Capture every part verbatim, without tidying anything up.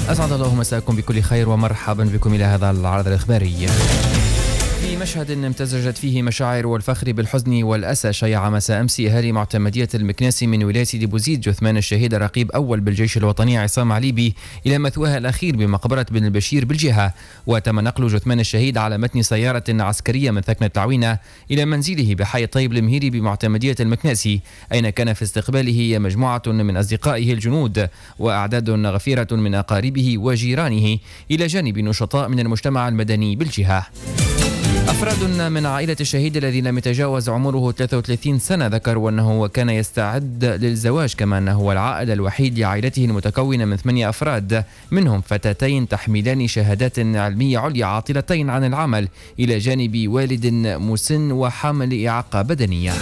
أسعد الله مساءكم بكل خير ومرحبا بكم إلى هذا العرض الإخباري. في مشهد امتزجت فيه مشاعر والفخر بالحزن والأسى، شيع مساء أمس أهالي معتمدية المكناسي من ولاية ديبوزيد جثمان الشهيد رقيب أول بالجيش الوطني عصام عليبي إلى مثواها الأخير بمقبرة بن البشير بالجهة، وتم نقل جثمان الشهيد على متن سيارة عسكرية من ثكنة العوينة إلى منزله بحي طيب المهيري بمعتمدية المكناسي، أين كان في استقباله مجموعة من أصدقائه الجنود وأعداد غفيرة من أقاربه وجيرانه إلى جانب نشطاء من المجتمع المدني بالجهة. أفراد من عائلة الشهيد الذي لم يتجاوز عمره ثلاثة وثلاثين سنة ذكروا أنه كان يستعد للزواج، كما أنه هو العائل الوحيد لعائلته المتكونة من ثمانية أفراد، منهم فتاتين تحملان شهادات علمية عليا عاطلتين عن العمل، إلى جانب والد مسن وحامل إعاقة بدنية.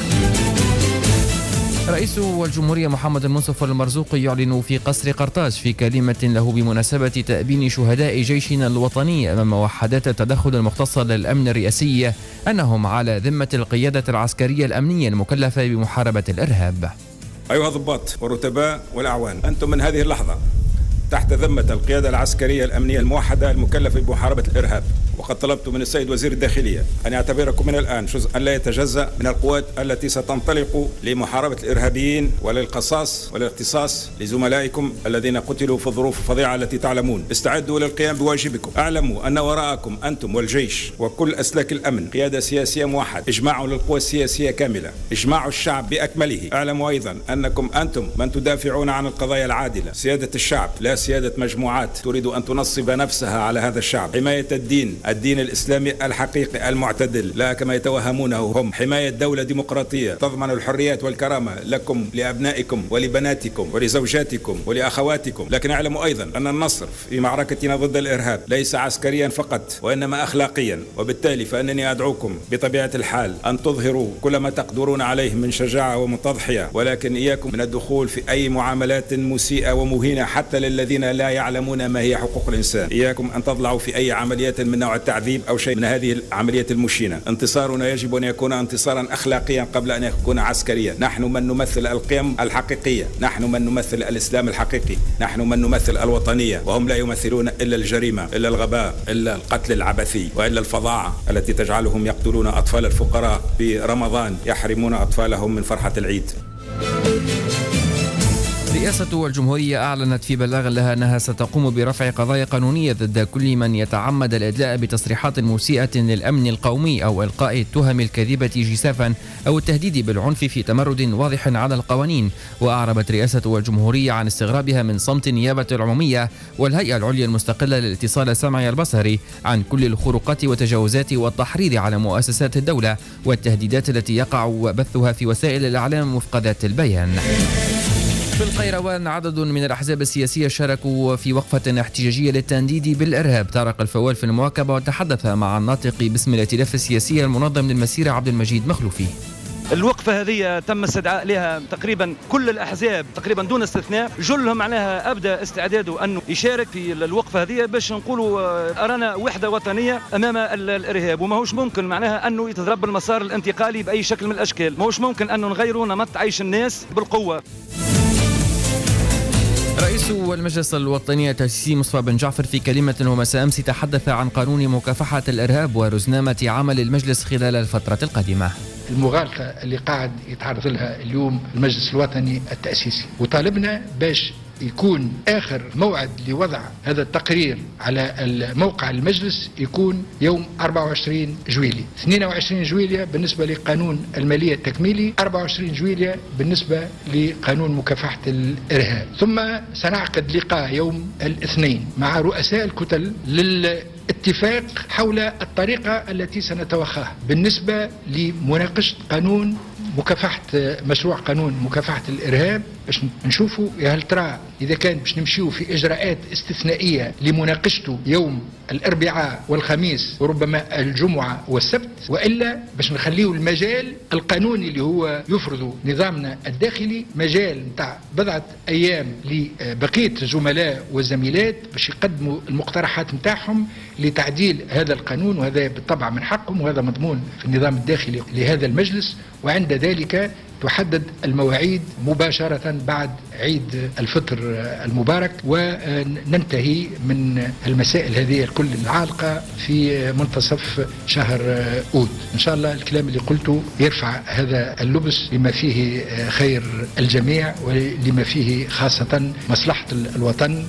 رئيس الجمهورية محمد المنصف المرزوق يعلن في قصر قرطاج في كلمة له بمناسبة تأبين شهداء جيشنا الوطني أمام وحدات التدخل المختصة للأمن الرئاسي أنهم على ذمة القيادة العسكرية الأمنية المكلفة بمحاربة الإرهاب. أيها الضباط والرتباء والأعوان، أنتم من هذه اللحظة تحت ذمة القيادة العسكرية الأمنية الموحدة المكلفة بمحاربة الإرهاب، وقد طلبت من السيد وزير الداخلية أن يعتبركم من الآن جزءا لا يتجزأ من القوات التي ستنطلق لمحاربة الإرهابيين وللقصاص والاغتصاص لزملائكم الذين قتلوا في الظروف الفظيعة التي تعلمون. استعدوا للقيام بواجبكم. اعلموا أن وراءكم أنتم والجيش وكل أسلاك الأمن قيادة سياسية موحدة، إجماع للقوى السياسية كاملة، إجماع الشعب بأكمله. اعلموا أيضا أنكم أنتم من تدافعون عن القضايا العادلة، سيادة الشعب لا سيادة مجموعات تريد أن تنصب نفسها على هذا الشعب، حماية الدين الدين الإسلامي الحقيقي المعتدل لا كما يتوهمونه هم، حماية دولة ديمقراطية تضمن الحريات والكرامة لكم لأبنائكم ولبناتكم ولزوجاتكم ولأخواتكم. لكن اعلموا أيضا أن النصر في معركتنا ضد الإرهاب ليس عسكريا فقط وإنما أخلاقيا، وبالتالي فأنني أدعوكم بطبيعة الحال أن تظهروا كل ما تقدرون عليه من شجاعة ومن تضحية، ولكن إياكم من الدخول في أي معاملات مسيئة ومهينة حتى للذين لا يعلمون ما هي حقوق الإنسان. إياكم أن تضلعوا في أي عمليات من نوع التعذيب أو شيء من هذه العمليات المشينة. انتصارنا يجب أن يكون انتصارا أخلاقيا قبل أن يكون عسكريا. نحن من نمثل القيم الحقيقية، نحن من نمثل الإسلام الحقيقي، نحن من نمثل الوطنية، وهم لا يمثلون إلا الجريمة، إلا الغباء، إلا القتل العبثي، وإلا الفظاعة التي تجعلهم يقتلون أطفال الفقراء في رمضان، يحرمون أطفالهم من فرحة العيد. رئاسة الجمهورية أعلنت في بلاغ لها أنها ستقوم برفع قضايا قانونية ضد كل من يتعمد الإدلاء بتصريحات مسيئة للأمن القومي أو إلقاء التهم الكاذبة جسافا أو التهديد بالعنف في تمرد واضح على القوانين. وأعربت رئاسة الجمهورية عن استغرابها من صمت النيابة العمومية والهيئة العليا المستقلة للاتصال السمعي البصري عن كل الخروقات والتجاوزات والتحريض على مؤسسات الدولة والتهديدات التي يقع بثها في وسائل الإعلام وفق ذات البيان. في القيروان عدد من الأحزاب السياسية شاركوا في وقفة احتجاجية للتنديد بالإرهاب. طارق الفوال في المواكبة وتحدث مع الناطق باسم الائتلاف السياسي المنظم للمسيرة عبد المجيد مخلوفي. الوقفة هذه تم استدعاء لها تقريبا كل الأحزاب تقريبا دون استثناء، جلهم معناها أبدأ استعداده أنه يشارك في الوقفة هذه باش نقولوا أرانا وحدة وطنية أمام الإرهاب، وما هوش ممكن معناها أنه يتضرب المسار الانتقالي بأي شكل من الأشكال، ما هوش ممكن أنه نغيروا نمط عيش الناس بالقوة. رئيس المجلس الوطني التأسيسي مصطفى بن جعفر في كلمة ومساء أمس تحدث عن قانون مكافحة الإرهاب ورزنامة عمل المجلس خلال الفترة القادمة. المغالطة اللي قاعد يتعرض لها اليوم المجلس الوطني التأسيسي، وطالبنا باش يكون آخر موعد لوضع هذا التقرير على موقع المجلس يكون يوم أربعة وعشرين جويلية، اثنين وعشرين جويلية بالنسبة لقانون المالية التكميلي، أربعة وعشرين جويلية بالنسبة لقانون مكافحة الإرهاب. ثم سنعقد لقاء يوم الاثنين مع رؤساء الكتل للاتفاق حول الطريقة التي سنتوخاها بالنسبة لمناقشة قانون مكافحة مشروع قانون مكافحة الإرهاب، باش نشوفوا هل ترى إذا كان باش نمشيو في إجراءات استثنائية لمناقشته يوم الأربعاء والخميس وربما الجمعة والسبت، وإلا باش نخليه المجال القانوني اللي هو يفرض نظامنا الداخلي مجال نتاع بضعة أيام لبقية الزملاء والزميلات باش يقدموا المقترحات نتاعهم لتعديل هذا القانون، وهذا بالطبع من حقهم وهذا مضمون في النظام الداخلي لهذا المجلس. وعند ذلك تحدد المواعيد مباشرة بعد عيد الفطر المبارك، وننتهي من المسائل هذه الكل العالقة في منتصف شهر أود. إن شاء الله الكلام اللي قلته يرفع هذا اللبس لما فيه خير الجميع ولما فيه خاصة مصلحة الوطن.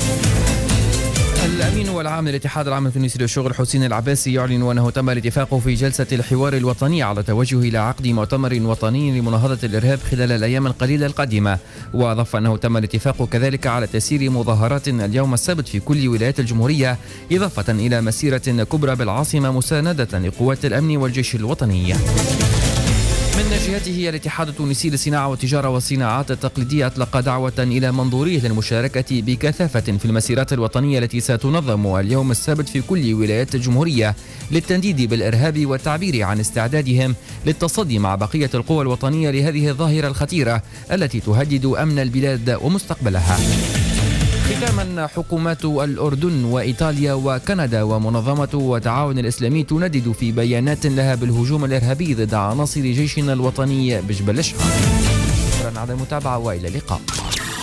الأمين والعام للاتحاد العام التونسي للشغل حسين العباسي يعلن أنه تم الاتفاق في جلسة الحوار الوطني على التوجه إلى عقد مؤتمر وطني لمناهضة الإرهاب خلال الأيام القليلة القادمة، وأضاف أنه تم الاتفاق كذلك على تسيير مظاهرات اليوم السبت في كل ولايات الجمهورية، إضافة إلى مسيرة كبرى بالعاصمة مساندة لقوات الأمن والجيش الوطني. من جهته الاتحاد التونسي للصناعة والتجارة والصناعات التقليدية أطلق دعوة إلى منظوريه للمشاركة بكثافة في المسيرات الوطنية التي ستنظم اليوم السبت في كل ولايات الجمهورية للتنديد بالإرهاب والتعبير عن استعدادهم للتصدي مع بقية القوى الوطنية لهذه الظاهرة الخطيرة التي تهدد أمن البلاد ومستقبلها. ختاما، حكومات الأردن وإيطاليا وكندا ومنظمة التعاون الإسلامي تندد في بيانات لها بالهجوم الإرهابي ضد عناصر جيشنا الوطني بجبل الشحار. شكرا على المتابعة وإلى اللقاء.